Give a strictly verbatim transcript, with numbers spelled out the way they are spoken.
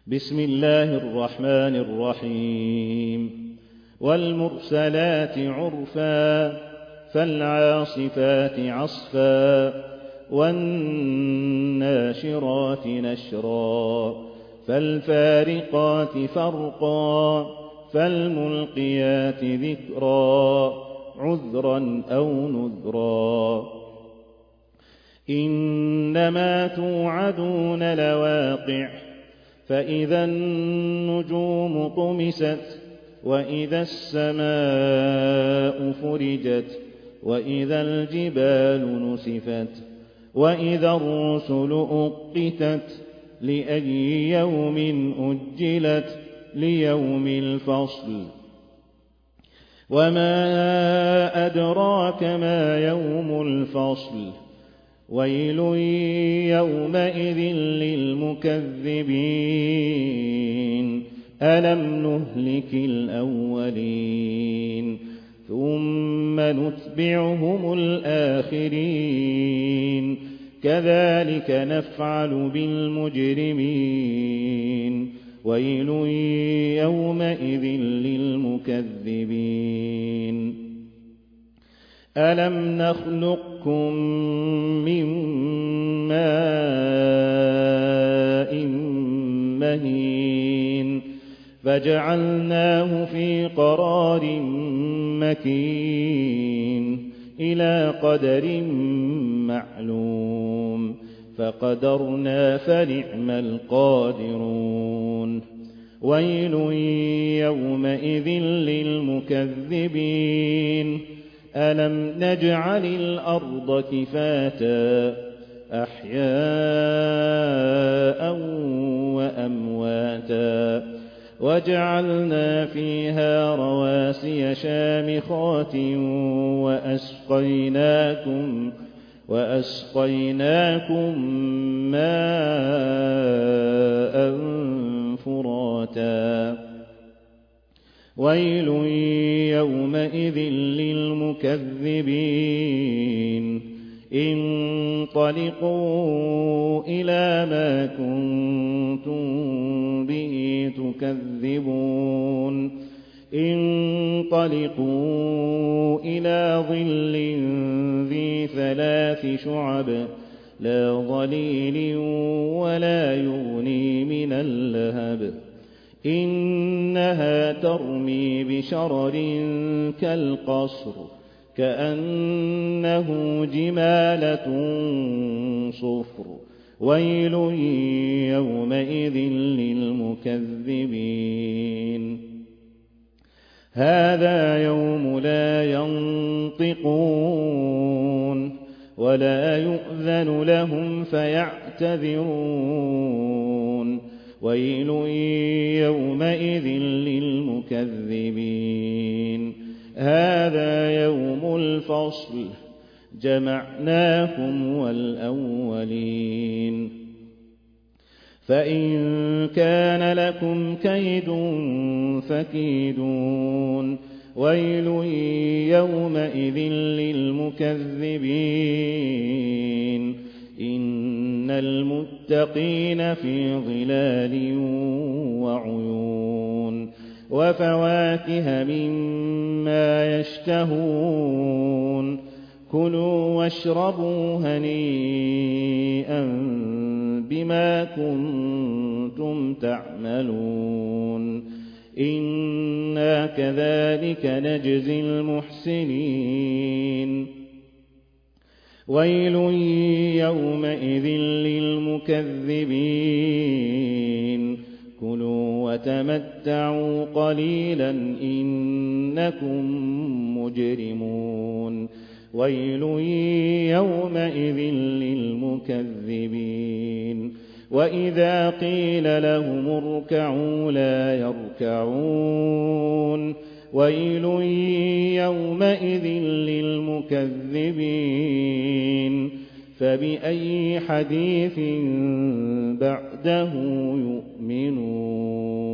بسم الله الرحمن الرحيم والمرسلات عرفا فالعاصفات عصفا والناشرات نشرا فالفارقات فرقا فالملقيات ذكرا عذرا أو نذرا إنما توعدون لواقع فإذا النجوم طمست وإذا السماء فرجت وإذا الجبال نسفت وإذا الرسل أقتت لأي يوم أجلت ليوم الفصل وما أدراك ما يوم الفصل ويل يومئذ للمكذبين ألم نهلك الأولين ثم نتبعهم الآخرين كذلك نفعل بالمجرمين ويل يومئذ للمكذبين ألم نخلقكم من ماء مهين فجعلناه في قرار مكين إلى قدر معلوم فقدرنا فنعم القادرون ويل يومئذ للمكذبين ألم نجعل الأرض كفاتا أحياء وأمواتا وجعلنا فيها رواسي شامخات وأسقيناكم وأسقيناكم ماء فراتا ويل يومئذ للمكذبين انطلقوا إلى ما كنتم به تكذبون انطلقوا إلى ظل ذي ثلاث شعب لا ظليل ولا يغني من اللهب إنها ترمي بشرر كالقصر كأنه جمالة صفر ويل يومئذ للمكذبين هذا يوم لا ينطقون ولا يؤذن لهم فيعتذرون ويل يومئذ للمكذبين هذا يوم الفصل جمعناكم والأولين فإن كان لكم كيد فكيدون ويل يومئذ للمكذبين إن المتقين في ظلال وعيون وفواكه مما يشتهون كلوا واشربوا هنيئا بما كنتم تعملون إنا كذلك نجزي المحسنين ويل يومئذ للمكذبين كلوا وتمتعوا قليلا إنكم مجرمون ويل يومئذ للمكذبين وإذا قيل لهم اركعوا لا يركعون ويل يومئذ للمكذبين فبأي حديث بعده يؤمنون